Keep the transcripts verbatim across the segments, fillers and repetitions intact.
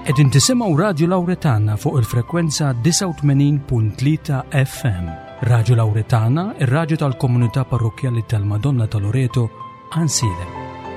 Qegħdin tisimgħu Radju Lawretana fuq il-frekwenza tisa' u tmenin punt tlieta F M. Radju Lawretana, ir-radju tal-Komunità Parrokjali tal-Madonna ta' Loreto, Ansilem.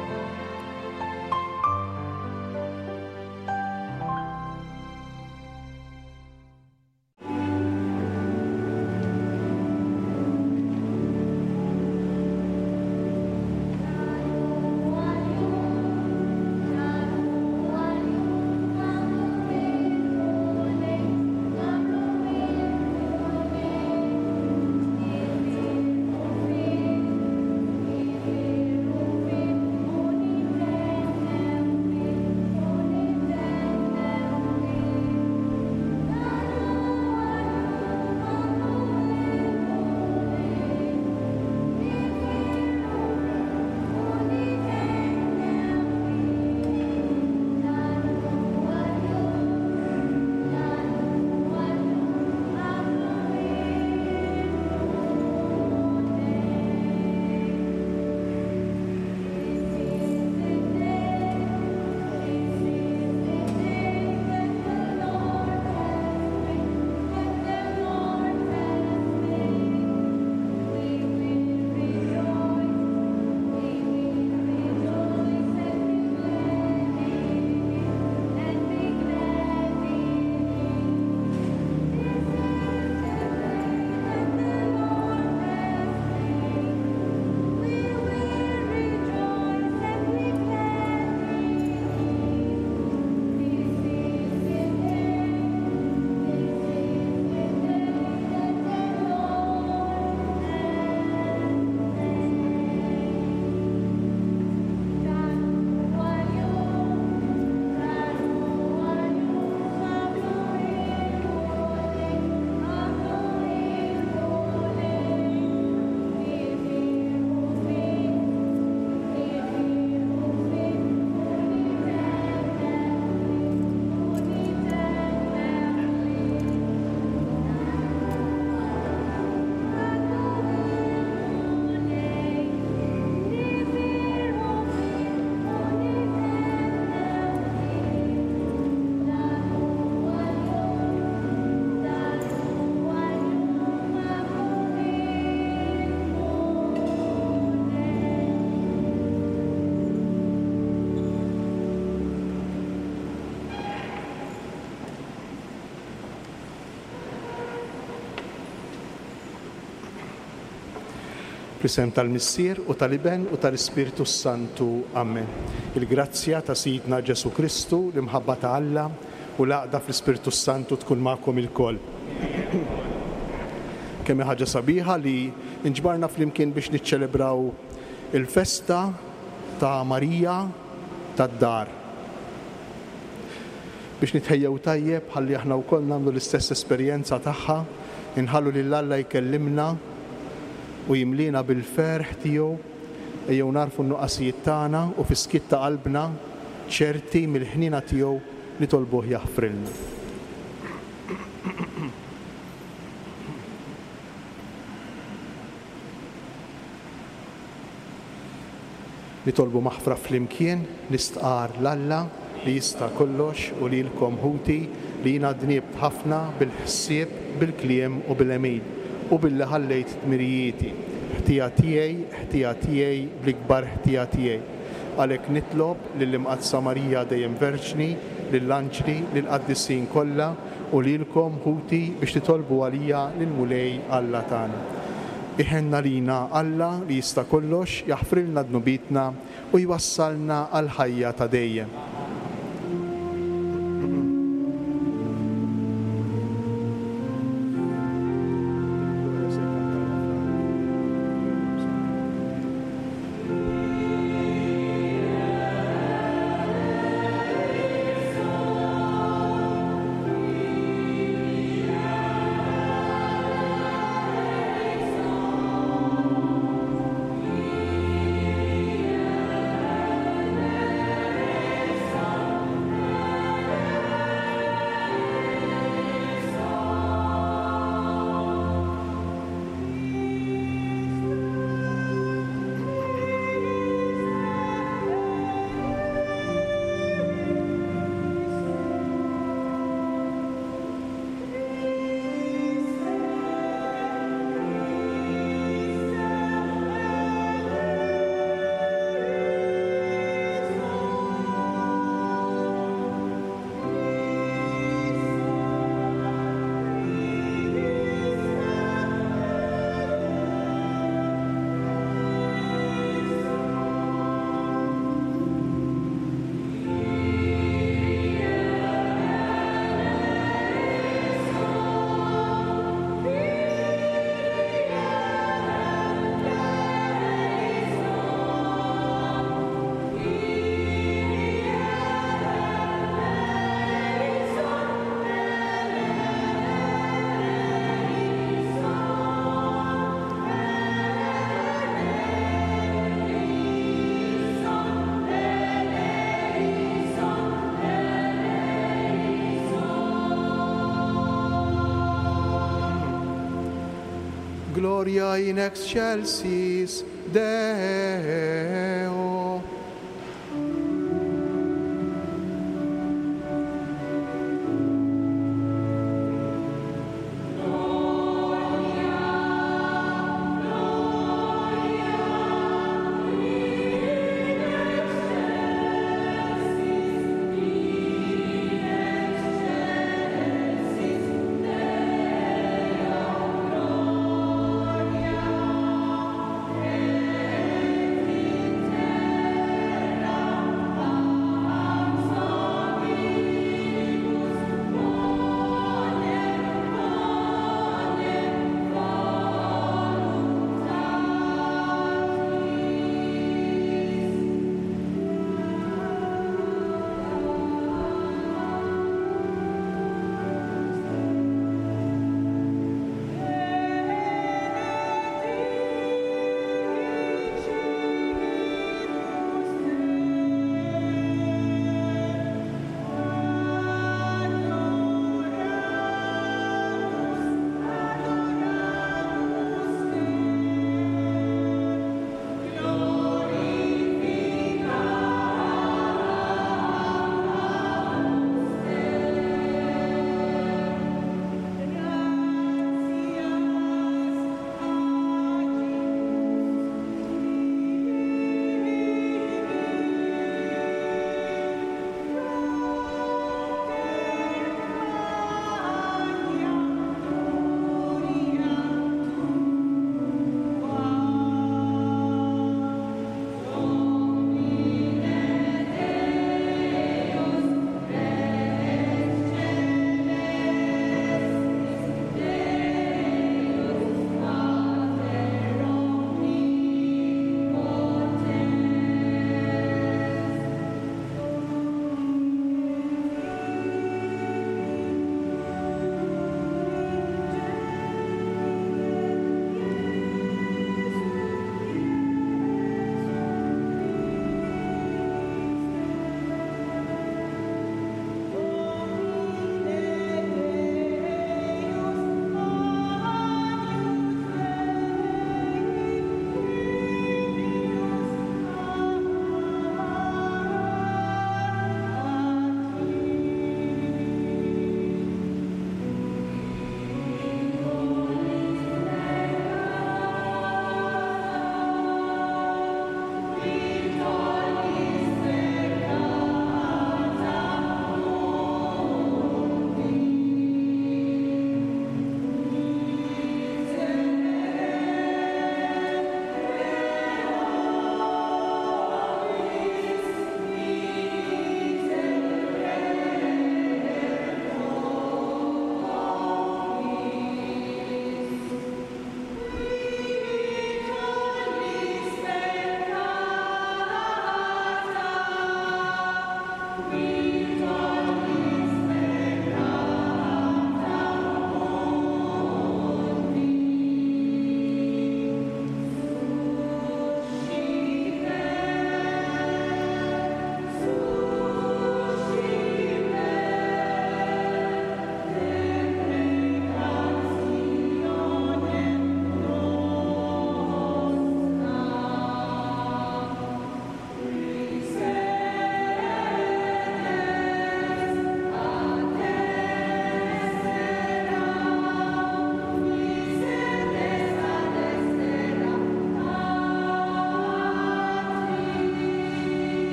F'isem tal-Missier u tal-Iben u tal-Ispiritu Santu. Amen. Il-grazzja ta' Sidna Ġesu Kristu, l-imħabba ta' Alla u l-għaqda fl-Ispiritu Santu tkun magħkom il-koll. Kemm ħaġa sabiħa li nġbarna flimkien biex niċċelebraw il-festa ta' Marija tad-Dar. Biex nitħejjew tajjeb ħalli aħna wkoll nagħmlu l-istess esperjenza tagħha, inħallu lil Alla jkellimna u jimlina bil-ferħ tiegħu ejjew narfu n-nuqqasijiet tagħna u fis-skiet ta' qalbna ċerti mill-ħnina tiegħu li tolbuh jaħfrilna. Nitolbu maħfra flimkien nistqar l-Alla li jista' kollox u lilkom ħuti li jiena dnieb ħafna bil-ħsieb, bil-kliem u bil-emid u billi ħallejt tmirijieti, ħtija tiegħi, ħtija tiegħi bl-ikbar ħtija tiegħi. Għalhekk nitlob lill-Imqaddsa Marija dejjem Verġni, lill-anġli, lill-qaddissin kollha u lilkom ħuti biex titolbu għalija lill-Mulej Alla tagħna. Iħenna lina Alla li jista' kollox jaħfrilna dnubitna u jwassalna għal ħajja ta' dejjem. Gloria in excelsis Deo.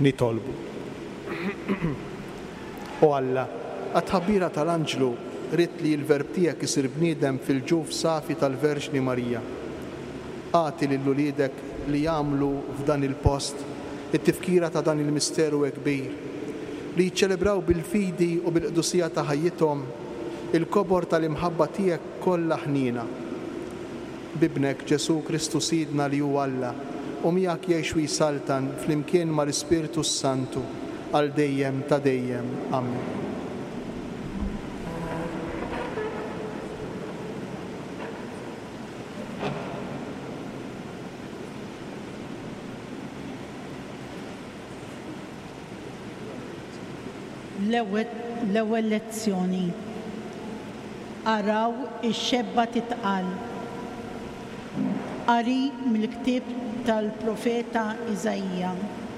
nitolbu. U Alla, għat-ħabbira tal-Anġlu rid li l-verb tiegħek isir bniedem fil-ġuf safi tal-Verġni Marija. Għati lill-uliedek li jagħmlu f'dan il-post it-tifkira ta' dan il-misteru kbir, li jiċċelebraw bil-fidi u bil-qdusija ta' ħajjithom il-kobor tal-imħabba tiegħek kollha ħnina. Bibnek Ġesu Kristu Sidna li hu Alla u miegħek jgħix u jsaltan flimkien mal-Ispiritu Santu għal dejjem ta' dejjem. Amen. L-ewwel lezzjoni. Araw ix-xebba titqal. Qari mill-ktieb tal-profeta Iżajja.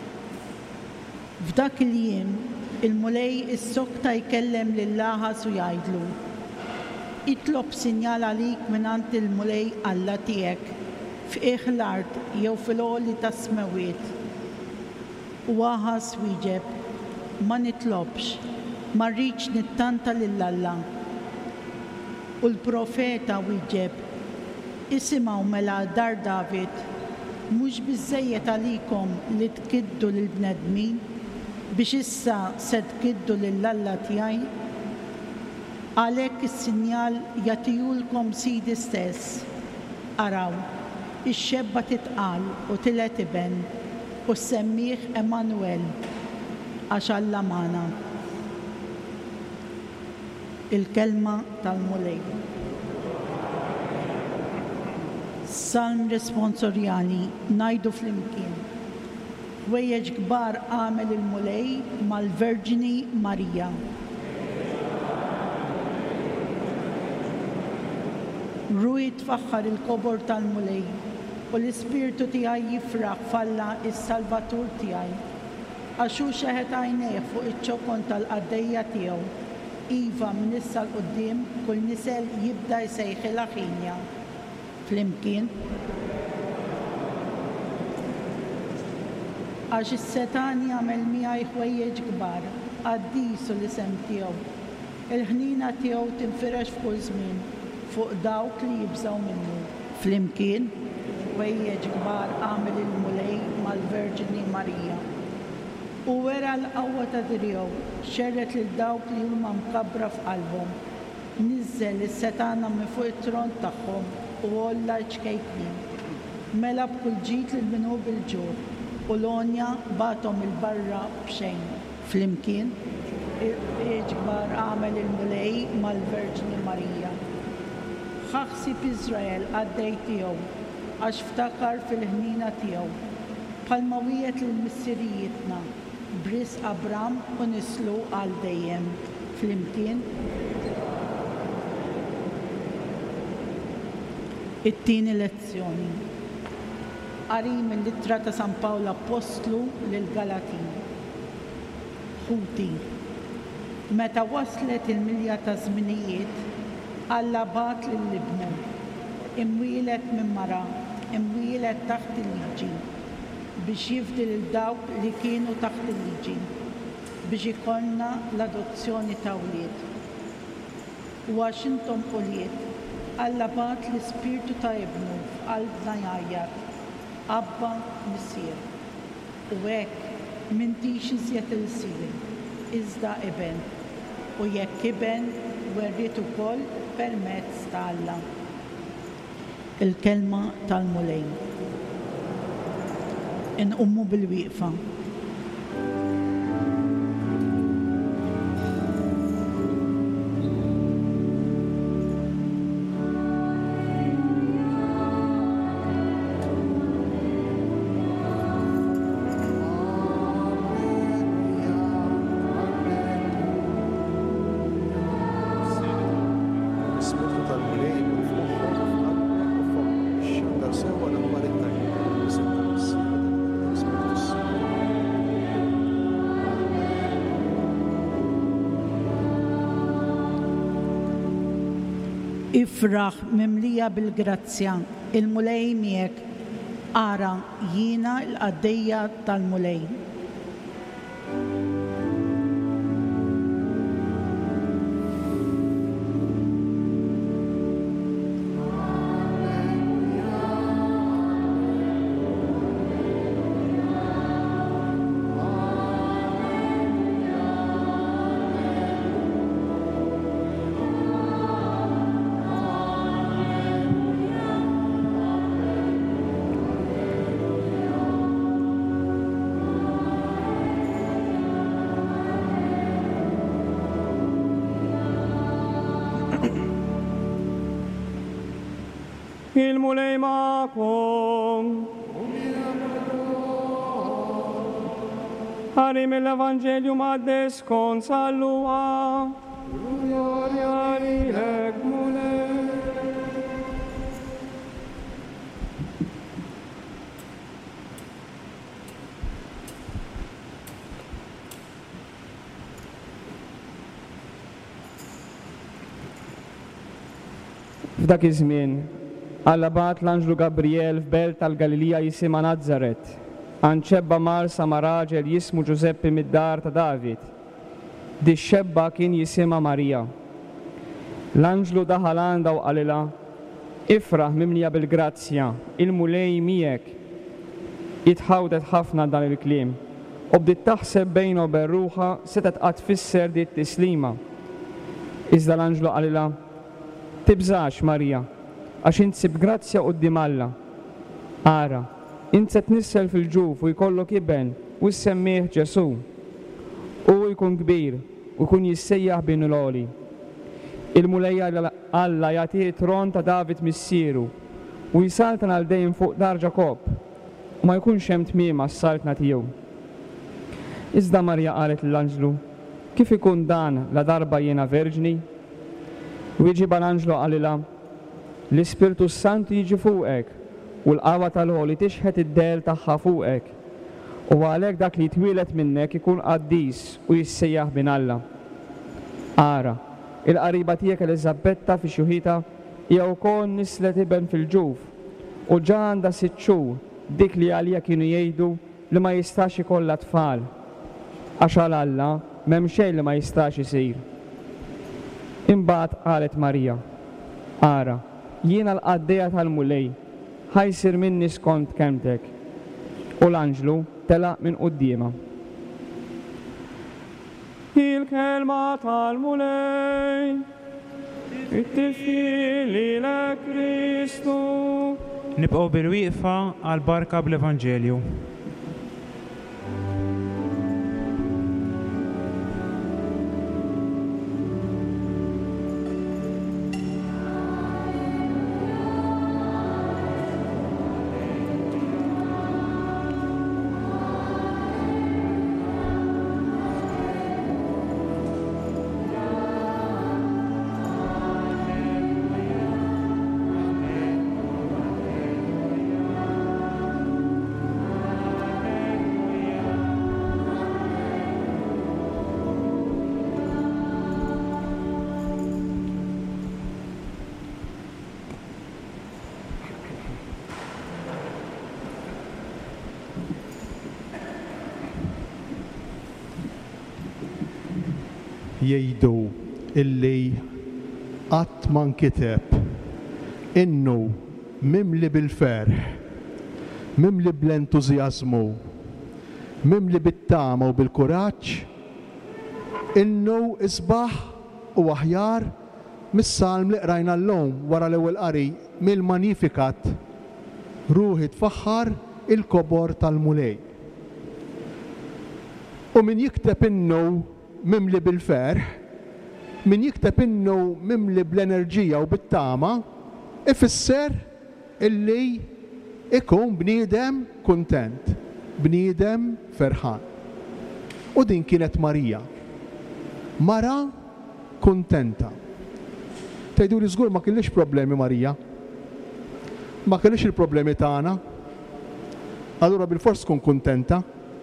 F'dak il-jiem il-mulej is-sokta jkellem lill-laħas u jgħidlu: itlob sinjal għalik mingħand il-mulej Alla tiegħek f'qiegħ l-art jew fil-għoli tas-smawiet. U aħas wieġeb: ma nitlobx, ma rridx nittanta lill-Alla. U l-profeta wieġeb: isimgħu mela dar David, mhux biżżejjed għalikom li tkiddu lill-bnedmin biex issa se tkiddu lill-Alla tiegħi? Għalhekk is-sinjal jagħtihulkom Sidi stess. Araw, ix-xebba titqal u tilet iben u semmih Emanuel, għax Alla magħna. Il-kelma tal-mulej. Salm responsorjali ngħidu flimkien. Wejjeġ kbar għamel il-mulej mal-Verġini Marija. Ruj tfaħħar il-kobor tal-mulej u l-ispirtu tiegħi jifraħ falla is-Salvatur tiegħi. Għaxu xeħet għajnejh fuq iċ-ċokon tal-qaddejja tiegħu. Iva minn issa l-qoddim kull nisel jibda jsejħilha ħinja. Flimkien. Għax is-Setan jagħmel miegħi ħwejjeġ kbar, qaddisu l-isem tiegħu. Il-ħnina tiegħu tinfirex f'kull żmien fuq dawk li jibżgħu minnu. Flimkien, ħwejjeġ kbar għamel il-mulej mal-Verġini Marija. U wera l-qawwa ta' dirjew, xerret lil dawk li huma mkabbra f'qalbhom. Niżżel is-setana minn fuq it-tron tagħhom u olla ċkejknin. Mela b'kull ġid lil minhu bil-ġur u l-onja bagħthom il-barra b'xejn. Flimkien, ġbar għamel il-mulej mal-Verġini Marija. Ħaħsib Iżrael għaddej tiegħu għax ftakar fil-ħnina tiegħu. Bħalma wiegħed lill-missirijietna bris Abram u nislu għal dejjem. Flimkien. It-tieni lezzjoni. Qari mill-ittra ta' San Pawl Apostlu lil-Galatin. Ħuti. Meta waslet il-milja ta' żminijiet, Alla bat lill-ibnu, imwielet minn mara, imwielet taħt il-liġi, biex jifdil il-dawk li kienu taħt il-liġi, biex ikollna l-adozzjoni ta' wlied. U għax intom ulied, Alla bat l-Ispirtu ta' ibnu f'qalbna jgħajjat, Abba Missier. U hekk m'intix iżjed il-sir, iżda iben, u jekk iben werriet ukoll permezz ta' Alla. Il-kelma tal-mulej. Inqummu bil-wieqfa. Ifraħ mimlija bil-grazzja, il-mulej miegħek, ara jiena l-qaddejja tal-mulej. Il mulei macum. Arim l'Evangelium ad descons allua. Gloria rilec mulei. F'dak iż-żmien, Alla bat l-Anġlu Gabriel f'belt tal-Galilija jisima Nazaret, għan ċebba marsa ma' raġel jismu Giuseppi mid-dar ta' David. Di xebba kien jisima Marija. L-Anġlu daħal għanda u għalila, ifraħ mimlija bil-grazzja, il-mulej miegħek. Jitħawdet ħafna dan il-klim, u bdiet taħseb bejn u berruħa setet qatt tfisser di t-tislima. Iżda l-Anġlu għalila, tibżax Marija, għax intsib grazzja qudiem Alla. Ara, int se tnissel fil-ġuf u jkollok iben u ssemmih Ġesu. U jkun kbir u jkun jissejjaħ bin l-oli. Il-mulejja Alla jagħtih tron ta' David missieru u jisaltan għal dejjem fuq dar Ġakob u ma jkunx hemm tmiem għas-saltna tiegħu. Iżda Marja qalet l-Anġlu, kif ikun dan la darba jiena verġni? U jiġiba l-Anġlu għalila, l-Ispirtu Santu jiġi fuqek u l-qawa tal-ħoli tixħet id-del tagħha fuqek. U għalhekk dak li twieled minnek ikun qaddis u jissejjaħ bin Alla. Ara, il-qariba tiegħek Eliżabetta fi xuħita hija wkoll nislet iben fil-ġuf u ġa għandha sitt xhur dik li għalija kienu jgħidu li ma jistax ikollha tfal. Għax għal Alla m'hemm xejn li ma jistax isir. Imbagħad qalet Marija, ara, jiena l-qaddeja tal-mulej, ħajsir minni skont kemtek. U l-Anġlu telaq minn quddiema. Il-kelma tal-mulej, it-tifili l-Kristu. Nibqgħu bil-wieqfa għal-barka bl-Evanġelju. jgħidu illi qatt ma nkiteb innu mimli bil-ferħ, mimli bl-entużjażmu, mimli bit-tama u bil-kuraġġ, innu isbaħ u aħjar mis-salm li qrajna llum wara l-ewwel qari mill-Magnificat, ruħi tfaħħar il-kobor tal-mulej. U min jikteb innu mimli bil-ferħ, min jikteb innu mimli bl-enerġija u bit-tama, ifisser illi ikun bniedem kuntent, bniedem ferħan. U din kienet Marija, mara kuntenta. Tgħidu li żgur ma kellix problemi Marija, ma kellix il-problemi tagħna, allura bil-fors tkun kuntenta.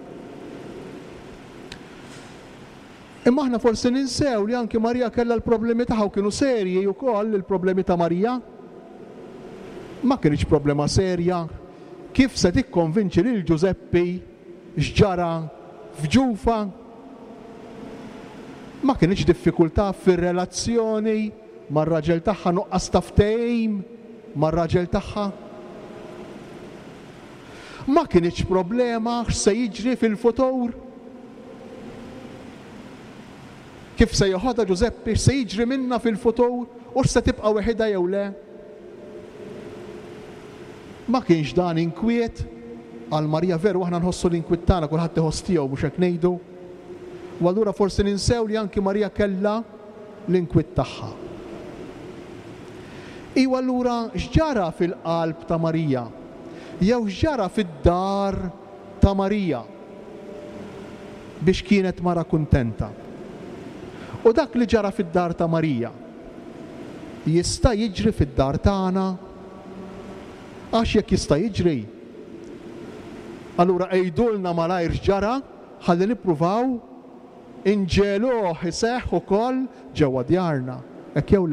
Imma aħna forsi ninsew li anke Marija kellha l-problemi tagħha u kienu serji wkoll il-problemi ta' Marija. Ma kienx problema serja kif se tikkonvinċi lil Giuseppi x'ġara f'Ġufa Ma kienx diffikultà fir-relazzjoni mar-raġel tagħha, nuqqas ta' ftehim mar-raġel tagħha. Ma kienx problema x'se jiġri fil-futur. Kif se joħodha Giuseppe, x'se jiġri minnha fil-futur u x'se tibqa' weħidha jew le. Ma kienx dan inkwiet għal Marija, veru aħna nħossu l-inkwiet tagħna kulħadd iħoss tiegħu mhux hekk ngħidu. U allura forsi ninsew li anki Marija kellha l-inkwiet tagħha. Iwa allura x'ġara fil-qalb ta' Marija? Jew x'ġara fid-dar ta' Marija biex kienet mara kuntenta? U dak li ġara fid-dar ta' Marija jista' jiġri fid-dar tagħna? Għax jekk jista' jiġri, allura ejdulna malajr x'ġara ħalli nippruvaw inġeluh iseħħ ukoll ġewwa djarna, hekk jew le.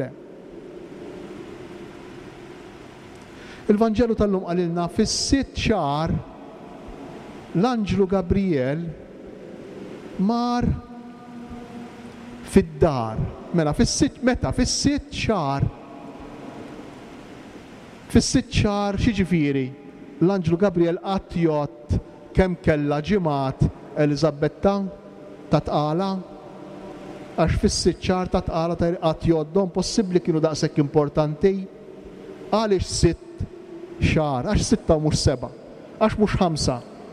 Il-Vanġelu tal-lum qalilna fis-sitt xahar l-Anġlu Gabriel mar fid-dar. Mela fis-sitt meta fis-sitt xahar. Fis-sitt xahar xiġifieri l-Anġlu Gabriel qatt jgħod kemm kellha ġimgħat Eliżabetta ta' tqala, għax fis-sitt xahar ta' tqala ta' qatt jgħoddhom possibbli kienu daqshekk importanti. Għaliex sitt xahar, għax sitta mhux seba', għax mhux ħamsa.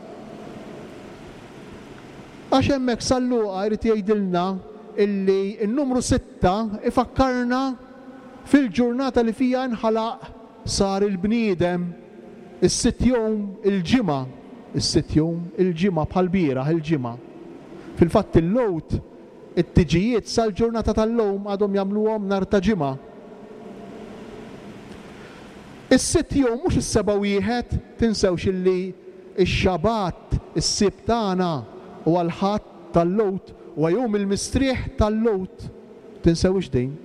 Għax hemmhekk salluqa jrid jgħidilna illi n-numru sitta ifakkarna fil-ġurnata li fija nħalaq sar il-bniedem is-sitt jum il-ġimgħa, is-sitt jum il-ġimgħa bħal bieraħ il-ġimgħa. Fil-fatt il-lowt, it-tiġijiet sal-ġurnata tal-lowm għadhom jagħmluhom nhar ta' ġimgħa. Is-sitt jum mhux is-seba' wieħed, tinsewx illi x-xabat is-sibt tagħna huwa l-ħadd tal-lowt huwa jum il-mistrieħ tal-lowt. Tinsewx din.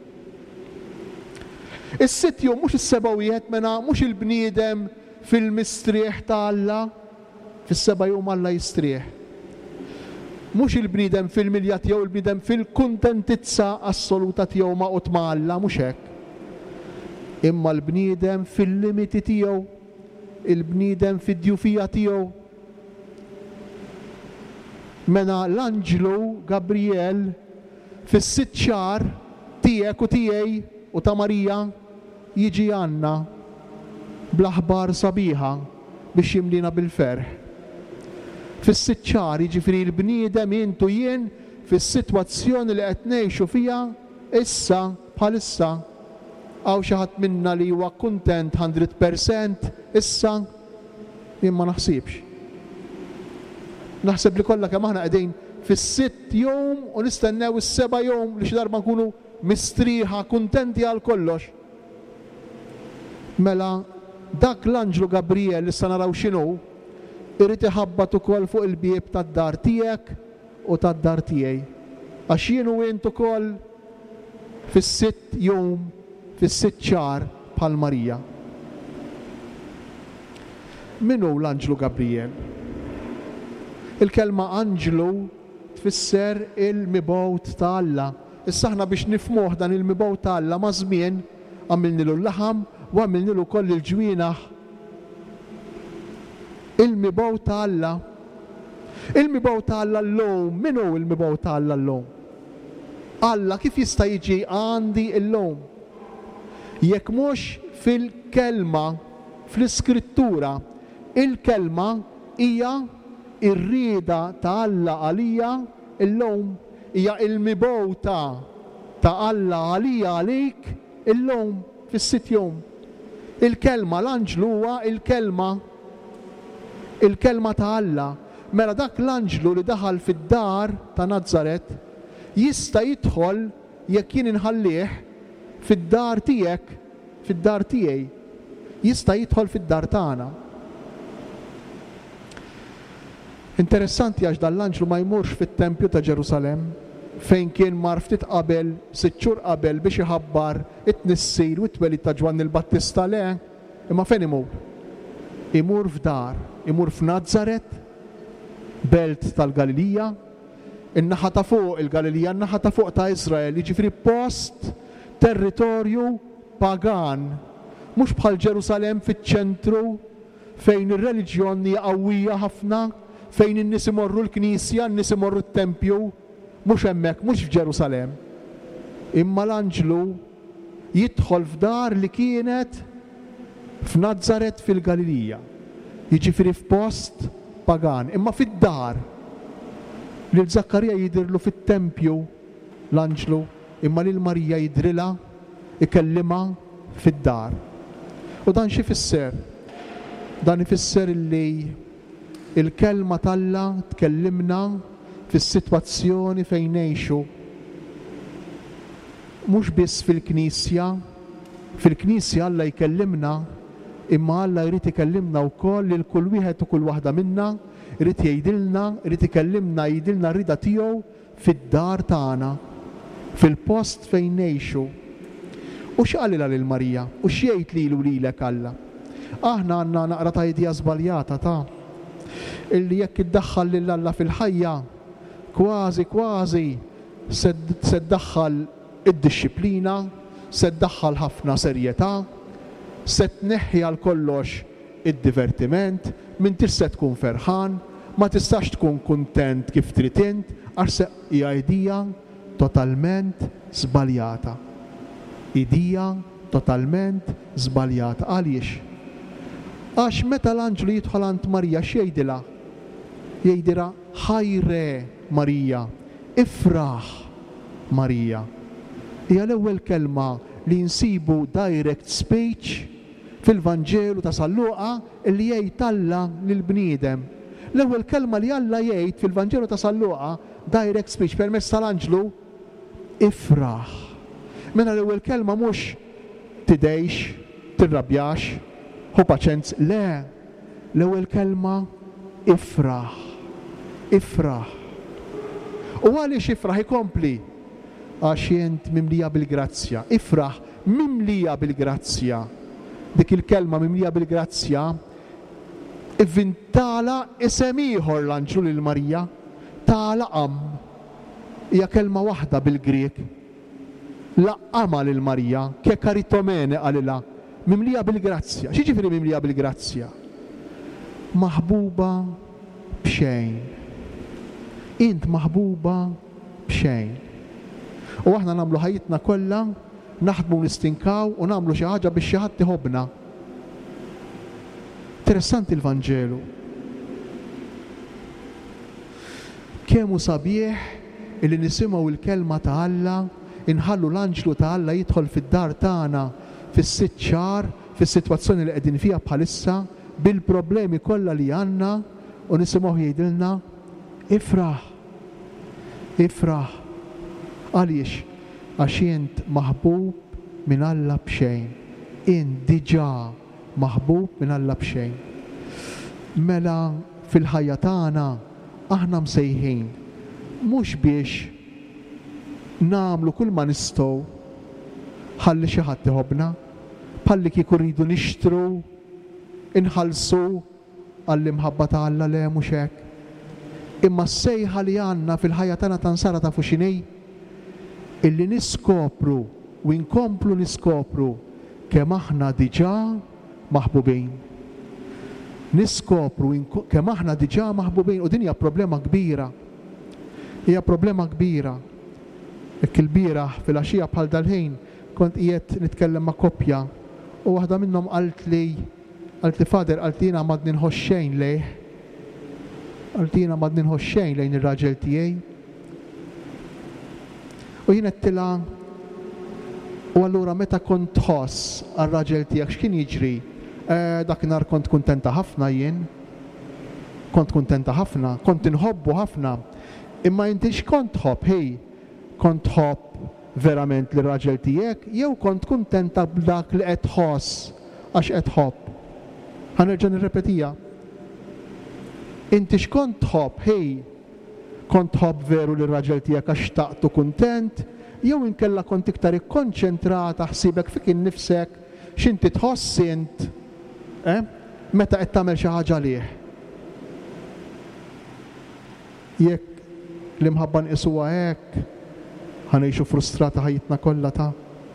Is-sitt jum mhux is-seba' wieħed mena mhux il-bniedem fil-mistrieħ ta' Alla, fis-seba' jum Alla jistrieħ. Mhux il-bniedem fil-milja tiegħu, il-bniedem fil-kuntentizza assoluta tiegħu maqut ma' Alla, mhux hekk. Imma l-bniedem fil-limiti tiegħu, il-bniedem fid-djufija tiegħu. Mena l-Anġlu Gabriel fis-sitt xahar tiegħek u tiegħi u ta' Marija jiġi għandna bl-aħbar sabiħa biex jimlina bil-ferħ. Fis-sitt xahar jiġifieri l-bniedem intu jien fis-sitwazzjoni li qed ngħixu fiha issa bħalissa għaw xi ħadd minna li huwa kuntent one hundred percent issa jien ma naħsibx. Naħseb li kollha kemm aħna qegħdin fis-sitt jum u nistennew is-seba' jum li xi darba nkunu mistrieħa kuntenti għal kollox. Mela dak l-Anġlu Gabriel li issa naraw x'inhu irid iħabbat ukoll fuq il-bieb tad-dar tiegħek u tad-dar tiegħi. Għax jien u int ukoll fis-sitt jum, fis-sitt xahar bħal Marija. Min hu l-Anġlu Gabriel? Il-kelma Anġlu tfisser il-mibgħut ta' Alla. Issa aħna biex nifhmuh dan il-mibgħut ta' Alla ma' żmien għamilnilu l-laħam u għamilnilu koll il-ġwienaħ. Il-mibgħut ta' Alla. Il-mibgħut ta' Alla l-lum, min hu il-mibgħut ta' Alla l-lum? Alla kif jista' jiġi għandi l-lum? Jekk mhux fil-kelma, fl-iskrittura, il-kelma hija ir-rieda ta' Alla għalija l-lum, hija il-mibgħuta ta' Alla għalija għalik il-lum fis-sitt jum. Il-kelma l-Anġlu huwa il-kelma il-kelma ta' Alla. Mela dak l-Anġlu li daħal fid-dar ta' Nazaret jista' jidħol jekk jien inħallih fid-dar tiegħek, fid-dar tiegħi. Jista' jidħol fid-dar tagħna. Interessanti għax dan l-Anġlu ma jmurx fit-Tempju ta' Ġerusalem fejn kien mar ftit qabel, sitt xhur qabel biex iħabbar it-tnissir u t-twelid ta' Ġwann il-Battista le, imma fejn imur? Imur f'dar, imur f'Nazaret, belt tal-Galilija, in-naħa ta' fuq il-Galilija, in-naħa ta' fuq ta' Izrael, jiġifieri post territorju pagan, mhux bħal Ġerusalemm fiċ-ċentru fejn ir-reliġjon hija qawwija ħafna, fejn in-nies imorru l-Knisja, n-nies imorru t-Tempju, mhux hemmhekk, mhux f'Ġerusalemm. Imma l-anġlu jidħol f'dar li kienet f'Nażaret fil-Galilija, jiġifieri f'post pagan, imma fid-dar li l-Zakkarija jidhirlu fit-Tempju l-anġlu, imma lil Marija jidhrilha ikellimha fid-dar. U dan xi fisser? Dan ifisser li il-kelma t'Alla tkellimna fis-sitwazzjoni fejn ngħixu. Mhux biss fil-Knisja, fil-Knisja Alla jkellimna, imma Alla jrid ikellimna wkoll lil kull wieħed u kull waħda minna, jrid jgħidilna, jrid ikellimna jgħidilna r-rida tiegħu fid-dar tagħna, fil-post fejn ngħixu. U x'qalilha lil Marija? U x'jgħid lilu lilek Alla? Aħna għandna naqra ta' idea żbaljata ta' illi jekk iddaħħal lil Alla fil-ħajja, kważi kważi se ddaħħal id-dixxiplina, se ddaħħal ħafna serjetà, se tneħħi għal kollox id-divertiment, m'intix se tkun ferħan, ma tistax tkun kuntent kif trid int, għax hija idea totalment żbaljata. Idea totalment żbaljata. Għaliex? Għax meta l-anġlu jidħol għand Marija x'jgħidilha? Jgħidilha ħajre Marija, ifraħ Marija. Hija l-ewwel kelma li nsibu direct speech fil-Vanġelu ta' San Luqa li jgħid Alla lill-bniedem. L-ewwel kelma li Alla jgħid fil-Vanġelu ta' San Luqa direct speech permezz tal-anġlu ifraħ. Mela l-ewwel kelma mhux tidejx, tirrabjax, hu paċenz, le, l-ewwel kelma ifraħ, ifraħ. U għaliex ifraħ ikompli? Għax jent mimlija bil-grazzja, ifraħ mimlija bil-grazzja. Dik il-kelma mimlija bil-grazzja ivvintala isem ieħor l-anġlu lil Marija, talaqam. Hija kelma waħda bil-Grek. Laqqama lil Marija, kekaritomene għalilha, mimlija bil-grazzja. Xi ġifieri mimlija bil-grazzja? Maħbuba b'xejn. Int maħbuba b'xejn. U aħna nagħmlu ħajjitna kollha, naħdmu nistinkaw u nagħmlu xi ħaġa biex xi ħadd iħobbna. Interessanti l-Vanġelu. Kemm hu sabiħ illi nisimgħu l-kelma ta' Alla, inħallu l-anġlu ta' Alla jidħol fid-dar tagħna fis-sitt xahar, fis-sitwazzjoni li qegħdin fiha bħalissa, bil-problemi kollha li għandna u nisimgħu jgħidilna ifraħ, ifraħ. Għaliex? Għax int maħbub minn Alla b'xejn. Int diġà maħbub minn Alla b'xejn. Mela fil-ħajja tagħna aħna msejħin mhux biex nagħmlu kull ma nistgħu ħalli xi ħadd iħobbna, bħalli kieku rridu nixtru, inħallsu għall-imħabba ta' Alla, le mhux hekk. Imma s-sejħa li għandna fil-ħajja tagħna tansara ta' fuxinej illi niskopru u nkomplu niskopru kemm aħna diġà maħbubin. Niskopru kemm aħna diġà maħbubin u din hija problema kbira. Hija problema kbira. Hekk il-bieraħ fil-għaxija bħal dal-ħin kont qiegħed nitkellem ma' koppja u waħda minnhom qalt li qalt li fader qalt jiena m'għadni nħoss xejn lejh. Qalt jiena m'għadni nħoss xejn lejn ir-raġel tiegħi. U jien qedtilha u allura meta kont tħoss għar-raġel tiegħek x'kien jiġri? Dakinhar kont kuntenta ħafna jien. Kont kuntenta ħafna, kont inħobbu ħafna. Imma inti x'kont tħobb ħej? Kont tħobb verament li raġel tiegħek jew kont kuntenta b'dak li qed tħoss għax qed tħobb. Ħanerġa' nirrepetija. Inti x'kont tħobb ħej? Kont tħobb veru li raġel tiegħek għax taqtu kuntent jew inkella kont iktar ikkonċentrata ħsibek fik innifsek x'inti tħoss int eh? Meta qed tagħmel xi ħaġa lih. Jekk li mħabba nqisuha hekk ħanejxu frustrata ħajjitna kollha ta'.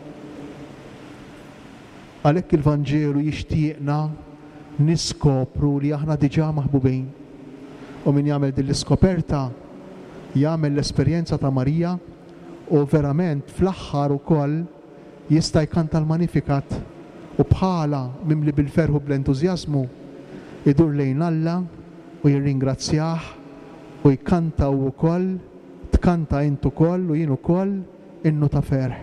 Għalhekk il-Vanġelu jixtieqna niskopru li aħna diġà maħbubin. U min jagħmel din l-iskoperta jagħmel l-esperjenza ta' Marija u verament fl-aħħar ukoll jista' jkanta l-Magnificat u bħala mimli bil-ferħu bl-entużjażmu idur lejn Alla u jirringrazzjah u jkanta u ukoll tkanta int ukoll u jien ukoll innu ta' ferħ.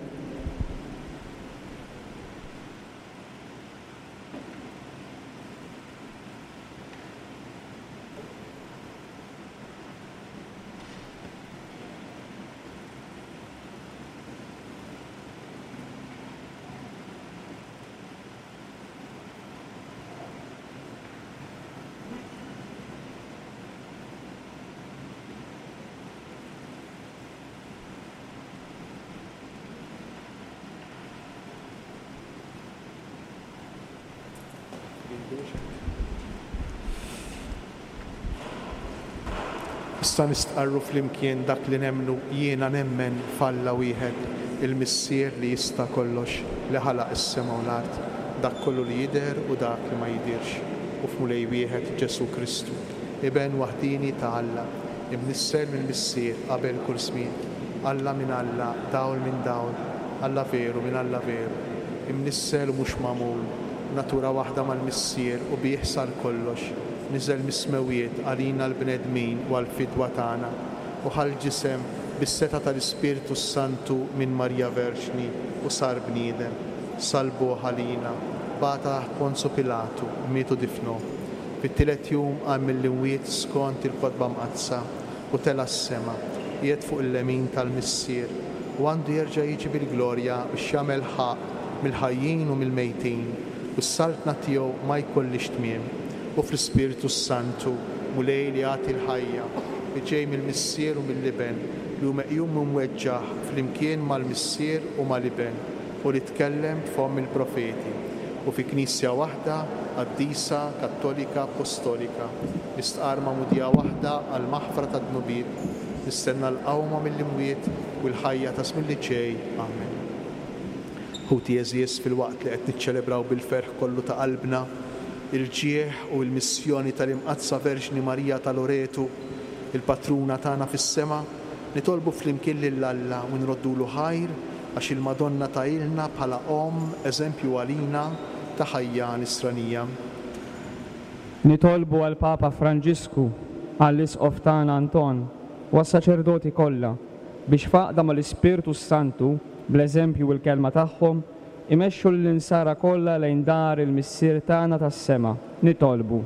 Issa nistqarru flimkien dak li nemnu jiena nemmen falla wieħed il-missier li jista' kollox li ħalaq is-sema u l-art, dak kollu li jidher u dak li ma jidirx, u f'mulej wieħed Ġesu Kristu, iben waħdini ta' Alla, imnisser mill-missier qabel kull żmien, Alla minn Alla, dawl minn dawl, Alla veru minn Alla veru, imnisser u mhux magħmul, natura waħda mal-missier u bieħsar kollox. Niżel mismewiet għalina l-bnedmin u għal-fidwa tagħna u ħal-ġisem bis-seta tal-Ispiritu Santu minn Marja Verġni u sar bniedem, salbu ħalina, bata taħt Ponzu Pilatu, mietu difnu. Fit-tielet jum għam mill-imwiet skont il-kotba mqazza u tela s-sema, jiet fuq il-lemin tal-missier u għandu jerġa' jiġi bil-glorja biex jagħmel ħaq mill-ħajjin u mill-mejtin u s-saltna tiegħu ma jkollix tmiem. U fl-Ispiritu Santu mulej li għati l-ħajja li ġej mill-missier u mill-liben li hu meqjum mweġġaħ flimkien mal-missier u mal-liben u li tkellem f'hom il-profeti u fi knisja waħda qaddisa kattolika apostolika nistqar mudija waħda għal maħfra ta' dnubiet nistenna l-qawma mill-imwiet u l-ħajja ta' żmien li ġej. Amen. Ħuti eżies fil-waqt li qed niċċelebraw bil-ferħ kollu ta' qalbna il-ġieħ u l-missjoni tal-imqazza Verġni Marija ta' Loretu, il-patruna tagħna fis-sema, nitolbu flimkien lil Alla u nroddulu ħajr għax il-Madonna tgħidilna bħala om eżempju għalina ta' ħajja nisranija. Nitolbu għal Papa Franġisku, għall-Isqof tagħna Anton u għas-saċerdoti kollha biex faqda mal-Ispiritu Santu bl-eżempju u l-kelma tagħhom imexxu l-insara kollha lejn dar il-missier tagħna tas-sema. Nitolbu.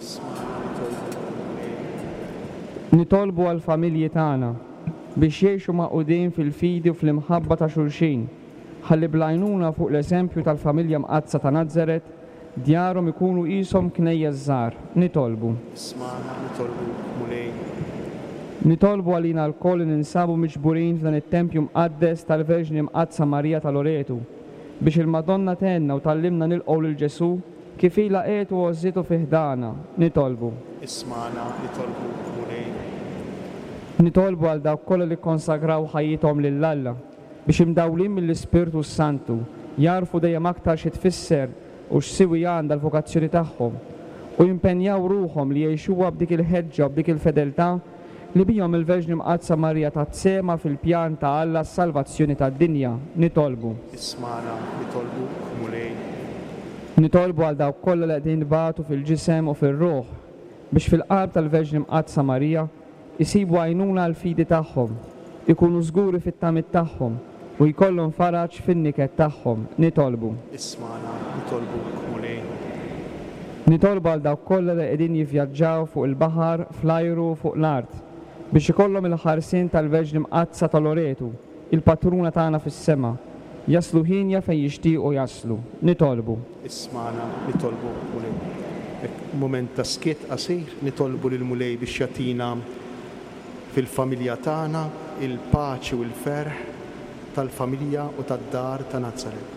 Nitolbu għal familji tagħna biex jgħixu maqudin fil-fidi u fl-imħabba ta' xulxin. Ħalli blajnuna fuq l-eżempju tal-familja mqazza ta' Nażaret djarhom ikunu qishom knejja żgħar. Nitolbu. Nitolbu mulej. Nitolbu għalina l-koll ninsabu miġburin f'dan it-tempju mqaddes tal-Verġni mqazza Marija ta' Loretu biex il-Madonna tenna u tallimna nilqgħu lil Ġesu kif ilha qiegħed u għożżitu fi ħdana. Nitolbu. Ismana, nitolbu mulej. Nitolbu għal dawk kollha li konsagraw ħajjithom lil Alla biex imdawlin mill-Ispiritu Santu jarfu dejjem aktar xi tfisser u x'siwi għandha l-vokazzjoni tagħhom u jimpenjaw ruhom li jgħixuha b'dik il-ħeġġa u b'dik il-fedeltà li bihom il-Verġni mqazza Marija tatsema fil-pjan ta' Alla s-salvazzjoni tad-dinja. Nitolbu. Ismana, nitolbu mulej. Nitolbu għal dawk kollha li qegħdin batu fil-ġisem u fir-ruħ biex fil-qalb tal-Verġni mqazza Marija isibu għajnuna l-fidi tagħhom, ikunu żguri fit-tamit tagħhom u jkollhom faraġġ fin-niket tagħhom. Nitolbu. Ismana, nitolbu mulej. Nitolbu għal dawk kollha li qegħdin jivvjaġġaw fuq il-baħar, fl-ajru u fuq l-art biex ikollhom il-ħarsien tal-Verġni mqazza ta' Loretu, il-patruna tagħna fis-sema, jaslu ħinja fejn jixtiequ jaslu. Nitolbu. Ismana, nitolbu mulej. Moment ta' skiet qasir nitolbu lil mulej biex jagħtina fil-familja tagħna il-paċi u l-ferħ tal-familja u tad-dar ta' Nażaret.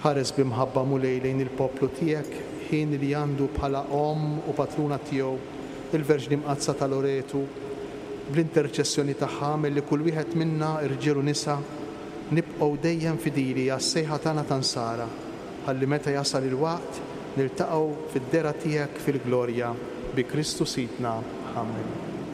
ħares bimħabba mulej lejn il-poplu tiegħek ħin li għandu bħala om u patruna tiegħu il-Verġni Mqazza ta' Loretu bl-interċessjoni tagħha milli kull wieħed minna irġiel u nisa nibqgħu dejjem fidili għas-sejħa tagħna tansara ħalli meta jasal il-waqt niltaqgħu fid-dera tiegħek fil-glorja bi Kristu Sidna. Amen.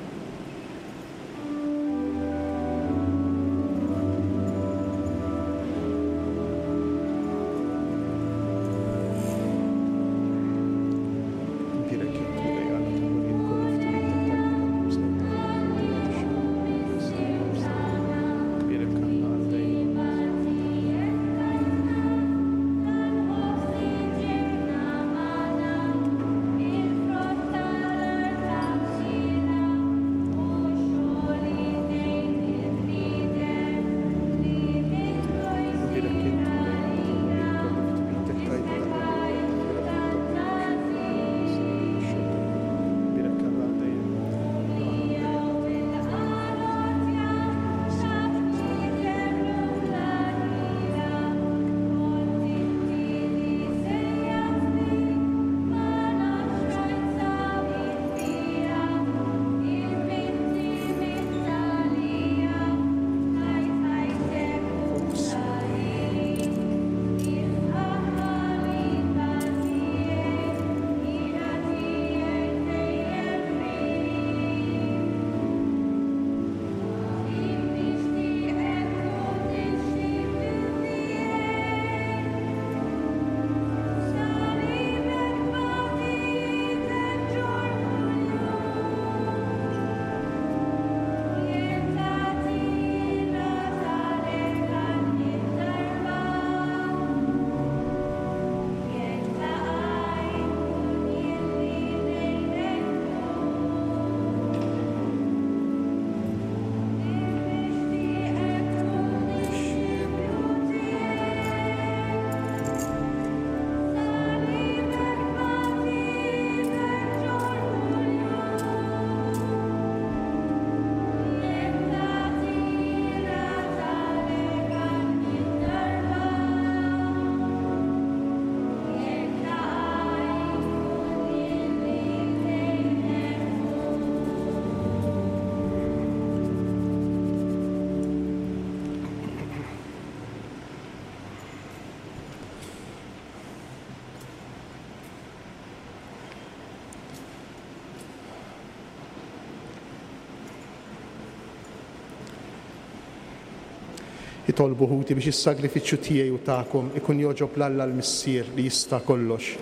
Itolbu ħuti biex is-sagrifiċċju tiegħi u tagħkom ikun joġob l-Alla l-Missier li jista' kollox.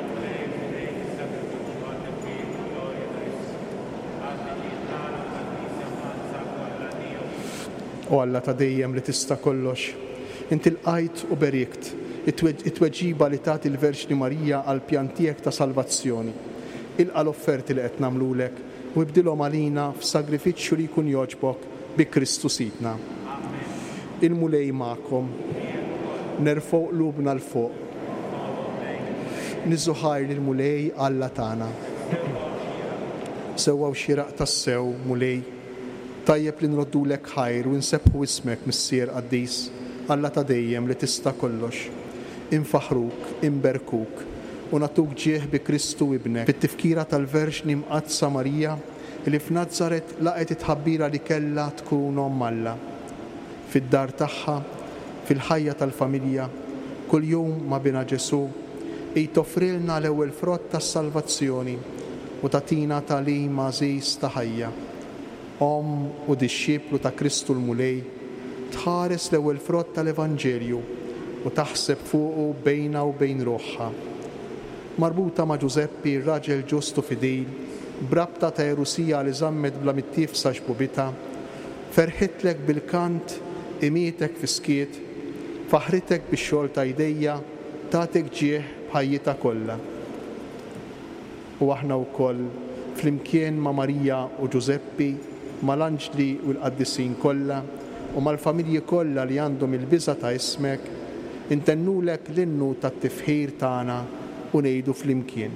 O Alla ta' dejjem li tista' kollox, inti lqajt u berikt it-tweġiba li tagħti l-Verġni Marija għal pjan tiegħek ta' salvazzjoni. Ilqa' l-offerti li qed nagħmlulek u ibdilhom għalina f'sagrifiċċju li jkun jogħġbok bi Kristu Sidna. Il-mulej magħkom, nerfgħu qlubna l-fuq, niżuħar lill-mulej Alla tagħna. Sewwaw xieraq tas-sew mulej, tajjeb li nroddulek ħajr u nsebħu ismek Missier Qaddis, Alla ta' dejjem li tista' kollox. Infaħruk, inberkuk u natuk ġieħ bi Kristu ibnek fit-tifkira tal-Verġni Mqazza Marija li f'Nażaret laqet it-tħabbira li kellha tkun omm Alla. Fid-dar tagħha, fil-ħajja tal-familja, kuljum ma' bina Ġesu, i toffrilna l-ewwel frott tas-salvazzjoni u tatina tagħlim għażiż ta' ħajja. Om u dixxiplu ta' Kristu l-mulej, tħares l-ewwel frott tal-Evanġelju u taħseb fuqu bejna u bejn ruħha. Marbuta ma' Ġuseppi, raġel ġustu fidil, brabta ta' Erusija li żammet bla mittifsa xbubita, ferħitlek bil-kant, imietek fiskiet, faħritek bix-xogħol ta' jdejja, tagħtek ġieħ bħajjita kollha. U aħna wkoll flimkien ma' Marija u Ġuseppi, mal-anġli u l-qaddisin kollha u mal-familji kollha li għandhom il-biża' ta' ismek, intennulek l-innu tat-tifħir tagħna u ngħidu flimkien.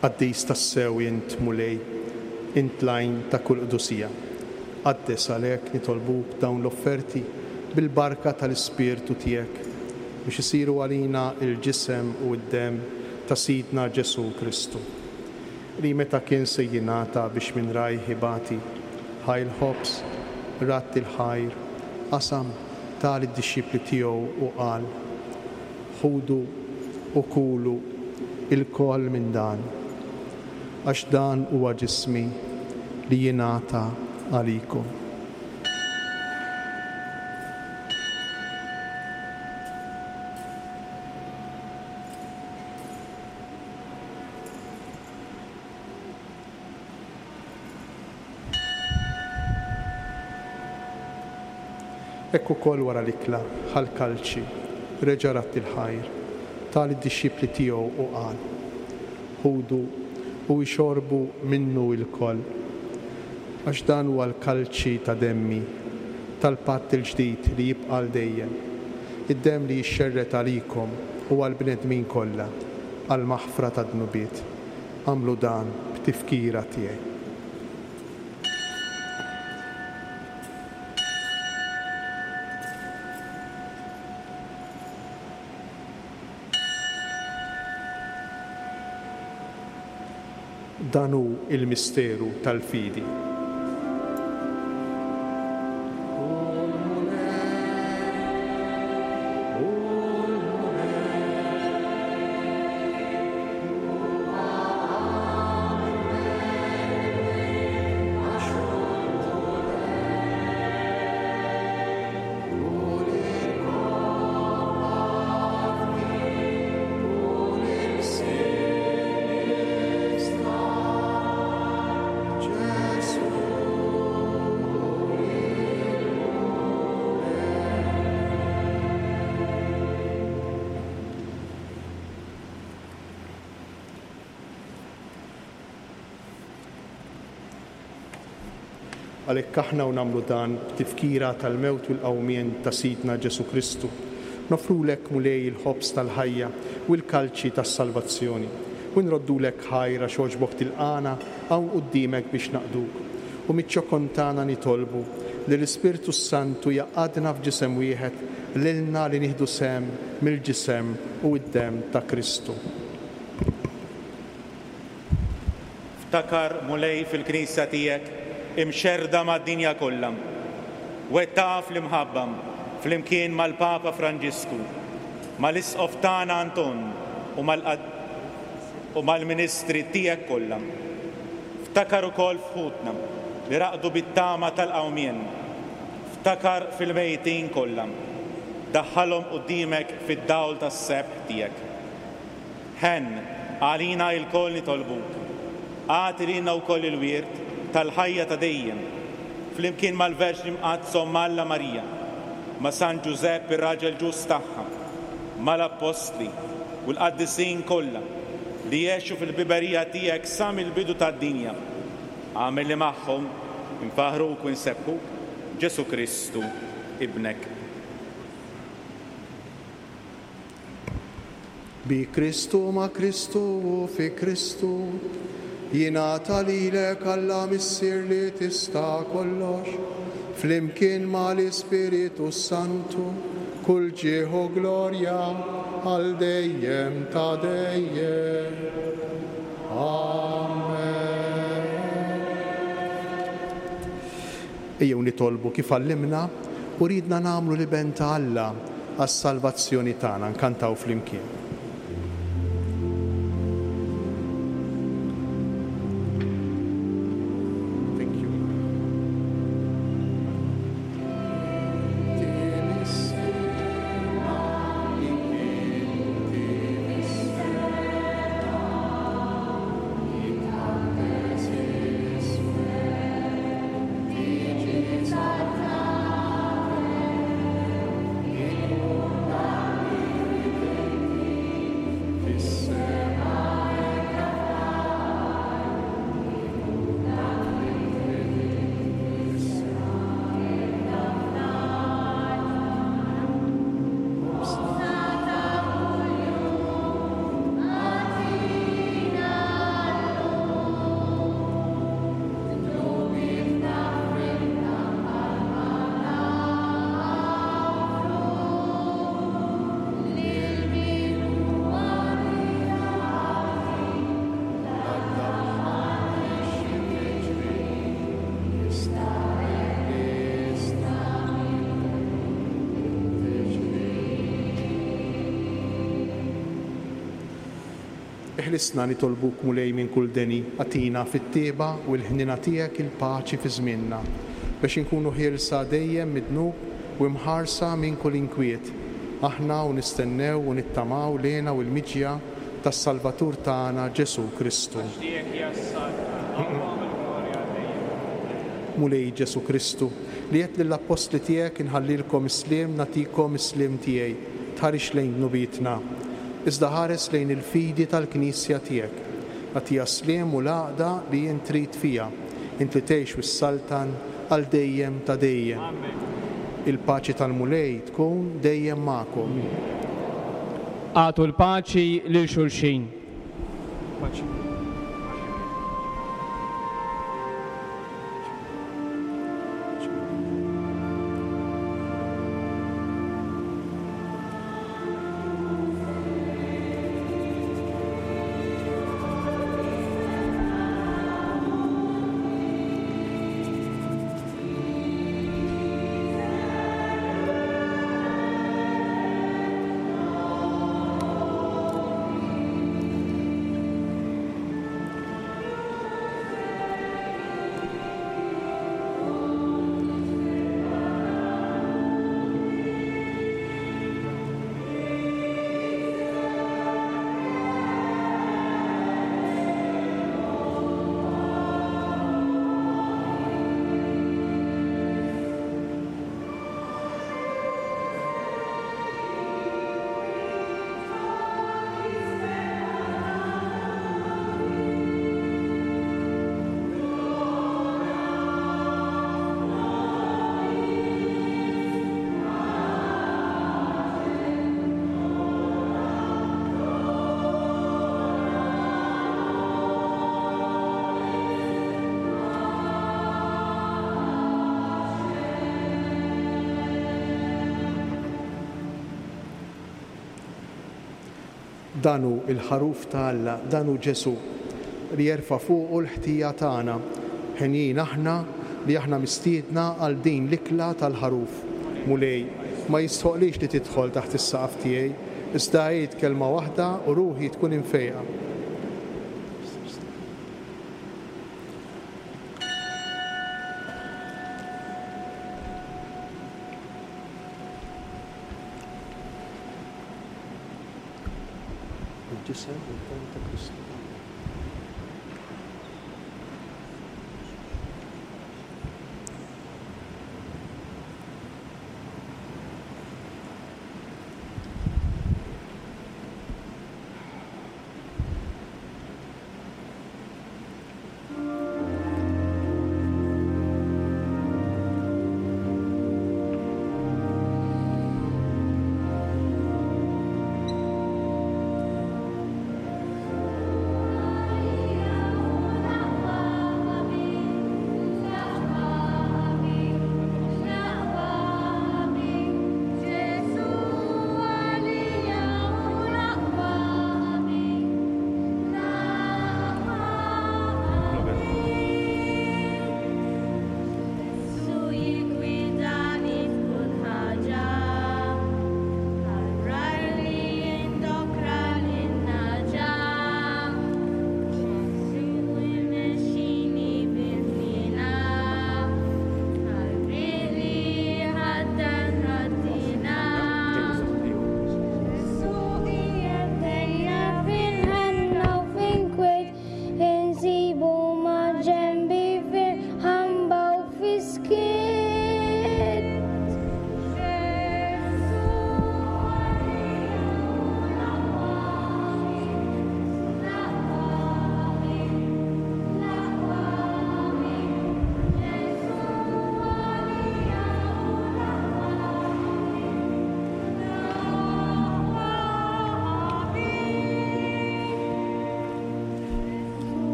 Qaddis tassew int mulej, int lajn ta' kull qdusija. Qaddes għalhekk nitolbuk dawn l-offerti bil-barka tal-Ispirtu tiegħek biex isiru għalina il-ġisem u d-dem ta' Sidna Ġesu Kristu. Li meta kien se jingħata biex minn rajh ibati ħajl ħobs, rat il-ħajr, qasam tal id-dixxipli tiegħu u qal: ħudu u kulu il-koll minn dan, għax dan huwa ġismi li jingħata għalikom. Ekku kol wara l-ikla ħal-kalċi reġa' rat il-ħajr tal id-dixxipli tiegħu u qal: ħudu u jxorbu minnu il-koll, għax dan huwa l-kalċi ta' demmi tal-patt il-ġdid li jibqa' l dejjem, id-demm li jixxerret għalikom u għall-bnedmin kollha għall-maħfra ta' dnubiet. Għamlu dan b'tifkira tiegħi. Dan hu il-misteru tal-fidi. Għalhekk aħna u nagħmlu dan b'tifkira tal-mewt u l-qawmien ta' Sidna Ġesu Kristu, nofrulek mulej il-ħobs tal-ħajja u l-kalċi tas-salvazzjoni, u nroddulek ħajra xogħġbok tilqana hawn quddiemek biex naqduk, u miċ-ċokontana nitolbu li l-Ispirtu Santu jaqadna f'ġisem wieħed lilna li nieħdu sem mill-ġisem u d-demm ta' Kristu. Ftakar mulej fil-Knisja tiegħek imxerda mad-dinja kollha, wettaq fl-imħabbam flimkien mal-Papa Franġisku, mal-Isqof tagħna Anton u mal-Ministri tiegħek kollha. Ftakar ukoll fħutna li raqdu bit-tama tal-qawmien, ftakar fil-mejtin kollha, daħħalhom quddiemek fid-dawl tas-sebħ tiegħek. Ħen għalina l-koll nitolbuk, għati lilna wkoll il-wirt tal-ħajja ta' dejjem, flimkien mal-Verġni Mqaddsa Malla Marija, ma' San Ġusepp ir-raġel ġust tagħha, mal-Apostli u l-qaddisin kollha li jgħixu fil-biberija tiegħek sa mill-bidu tad-dinja. Għamel li magħhom infaħruk u nsebbħuk Ġesu Kristu ibnek. Bi Kristu ma' Kristu u fi Kristu jingħata lilek Alla missier li tista' kollox, flimkien mal-Ispiritu Santu, kull ġieħ u glorja għal dejjem ta' dejjem. Amen. Ejjew nitolbu kif għallimna u ridna nagħmlu li ben ta' Alla għas-salvazzjoni tagħna, nkantaw flimkien. Iħlisna nitolbuk mulej minn kull deni, għatina fit-tieba u l-ħnina tiegħek il-paċi fi żmienna, biex inkunu ħielsa dejjem midnub u mħarsa minn kull inkwiet. Aħna u nistennew u nittamaw lena u l-miġja tas-Salvatur tagħna Ġesu Kristu. Mulej Ġesu Kristu, li qed lill-apostli tiegħek inħallilkom isliem natikom isliem tiegħi, tħarix lejn dnubitna. Iżda ħares lejn il-fidi tal-Knisja tiegħek. Għatija sliem u l-għaqda li jien trid fija, int li tgħix fis-Saltan għal dejjem ta' dejjem. Il-paċi tal-mulej tkun dejjem magħkom. Għatu l-paċi lil xulxin. Danu il-ħaruf ta' Alla, danu Ġesu li jerfa' fuqu l-ħtija tagħna, ħenjin aħna li aħna mistiedna għal din l-ikla tal-ħaruf. Mulej, ma jistħoqlix li tidħol taħt is-saqaf tiegħi, iżda għid kelma waħda u ruħi tkun infejqa. الجسد والدم ta' Kristu.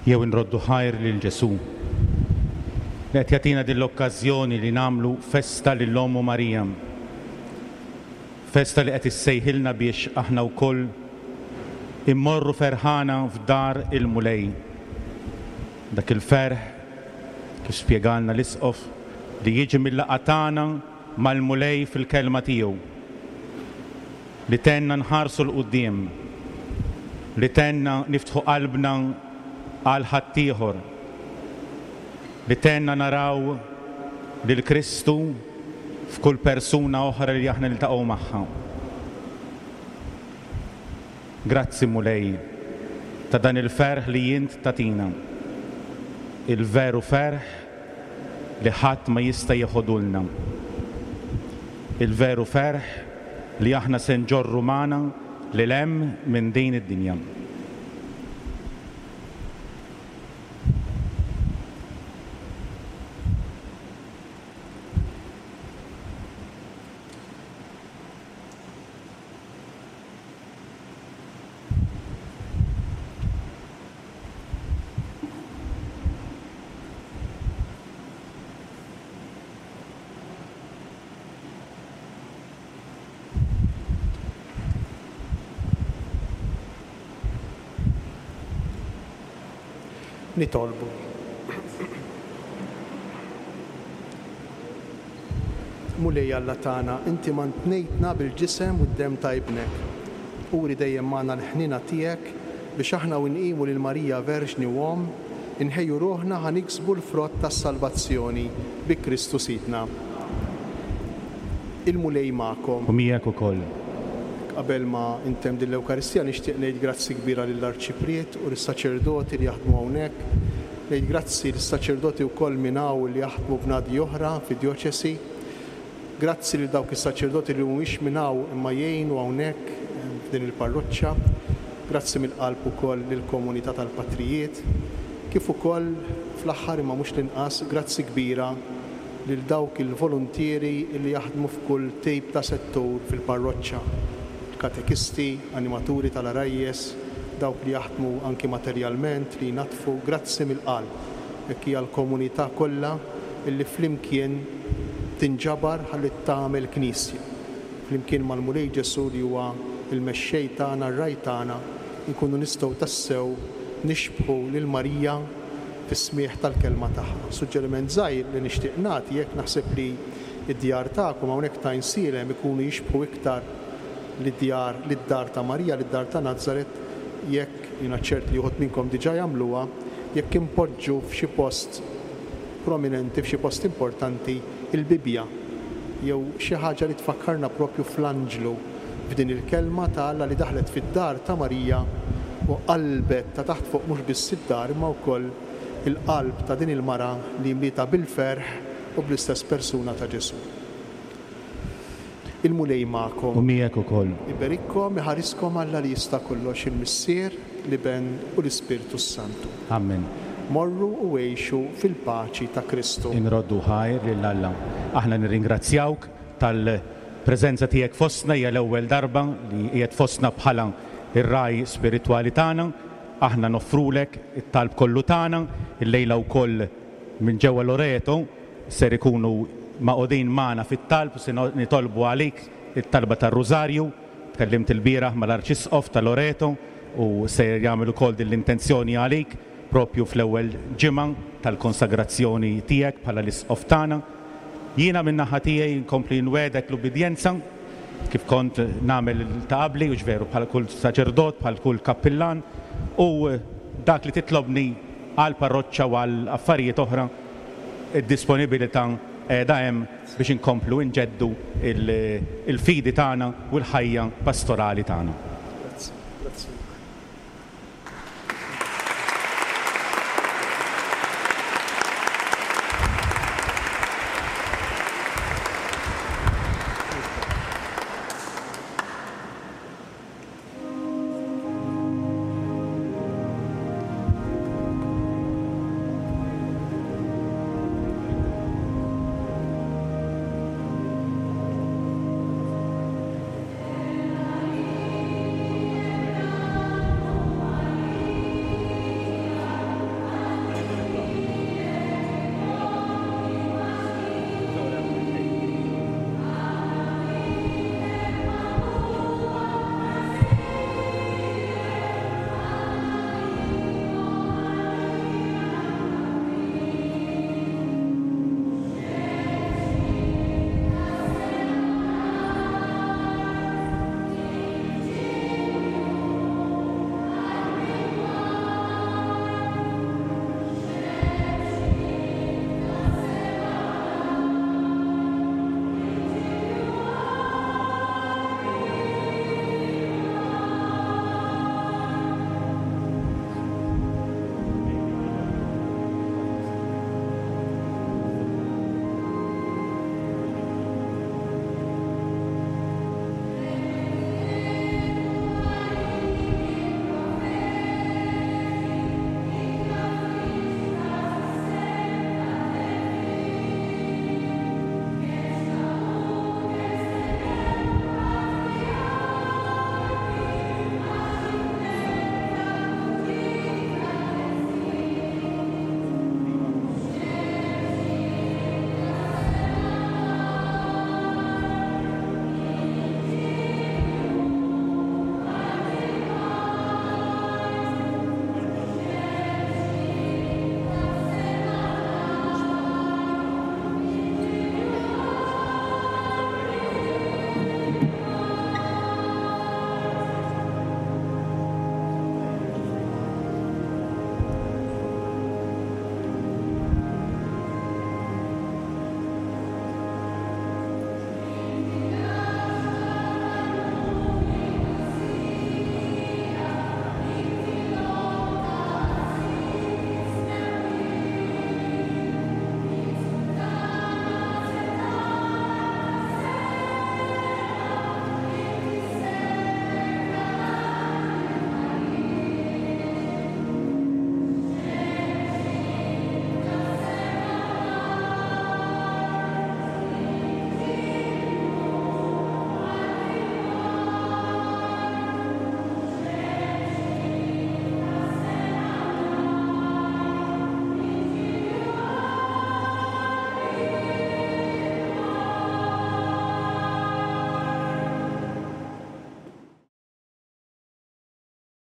jew inroddu ħajr lil Ġesu. Li qed jagħtina din l-okkażjoni li nagħmlu festa lill-Ommu Marija. Festa li qed issejħilna biex aħna wkoll immorru ferħana f'dar il-mulej. Dak il-ferħ kif spjegalna l-isqof li jiġi mill-laqgħa tagħna mal-mulej fil-kelma tiegħu. Li tenna nħarsu l-qudiem, li tenna niftħu qalbna għal ħaddieħor, li tenna naraw lil Kristu f'kull persuna oħra li aħna niltaqgħu magħha. Grazzi mulej ta' dan il-ferħ li jint tatina, il-veru ferħ li ħadd ma jista' jieħodulna, il-veru ferħ li aħna se nġorru magħna lil hemm minn din id-dinja. Nitolbu. Mulej Alla tagħna, inti ma ntnejtna bil-ġisem u d-dem ta' ibnek. Uri dejjem magħna l-ħnina tiegħek biex aħna nqimu lil Marija Verġni u Om inħejju ruħna ħaniksbu l-frott tas-salvazzjoni bi Kristu Sidna. Il-mulej magħkom. U miegħek ukoll. Qabel ma intem din l-Ewkaristija nixtieq ngħid grazzi kbira lill-Arċipriet u lis-saċerdoti li jaħdmu hawnhekk. Ngħid grazzi lis-saċerdoti wkoll minn hawn li jaħdmu b'nadi oħra fid-djoċesi. Grazzi lil dawk is-saċerdoti li mhumiex minn hawn imma jgħinu hawnhekk f'din il-parroċċa. Grazzi mill-qalb ukoll lill-komunità tal-Patrijiet. Kif ukoll fl-aħħar imma mhux l-inqas grazzi kbira lil dawk il-volontieri li jaħdmu f'kull tejb ta' settur fil-parroċċa. Katekisti, animaturi tal-arajjes, dawk li jaħdmu anki materjalment li jnatfu, grazzi mill-qalb. Hekk hija l-komunità kollha illi flimkien tinġabar ħalli tagħmel knisja. Flimkien mal-Mulej Ġesu li huwa il-mexxej tagħna, r-raj tagħna, nkunu nistgħu tassew nixbħu lil Marija fis-smieħ tal-kelma tagħha. Suġġeriment żgħir li nixtieq nagħti jekk naħseb li d-djar tagħkom hawnhekk ta' insielem ikunu jixbħu iktar lid-djar lid-dar ta' Marija, lid-dar ta' Nazaret, jekk jiena ċert li wħud minnkom diġà jagħmluha, jekk impoġġu f'xi post prominenti, f'xi post importanti il-Bibja jew xi ħaġa li tfakkarna proprju fl-Anġlu f'din il-kelma ta' Alla li daħlet fid-dar ta' Marija u qalbet ta' taħt fuq mhux biss id-dar imma wkoll il-qalb ta' din il-mara li mlieta bil-ferħ u bl-istess persuna ta' Ġesu. Il-mulej magħkom. U miegħek ukoll. Iberikkom, iħariskom Alla li jista' kollox il-Missier, l-Iben u l-Ispirtu Santu. Amen. Morru u għejxu fil-paċi ta' Kristu. Inroddu ħajr lil Alla. Aħna nirringrazzjawk tal-preżenza tiegħek fostna, hija l-ewwel darba li qiegħed fostna bħala ir-raj spiritwali tagħna. Aħna noffrulek it-talb kollu tagħna, il-lejla wkoll minn ġewwa Loreto ser ikunu maqodin magħna fit-talb se nitolbu għalik it-talba tar-Rużarju. Tkellimt il-bieraħ mal-Arċisqof ta' Loreto u se jagħmel ukoll din l-intenzjoni għalik propju fl-ewwel ġimgħa tal-konsagrazzjoni tiegħek bħala l-isqof tagħna. Jiena min naħa tiegħi nkompli nwedek l-ubidjenza kif kont nagħmel ta' qabli u ġveru bħal kull saċerdot, bħal kull kappillan u dak li titlobni għal parroċċa u għal affarijiet oħra id-disponibilità qiegħda hemm biex inkomplu nġeddu il-fidi tagħna u l-ħajja pastorali tagħna. Grazzi.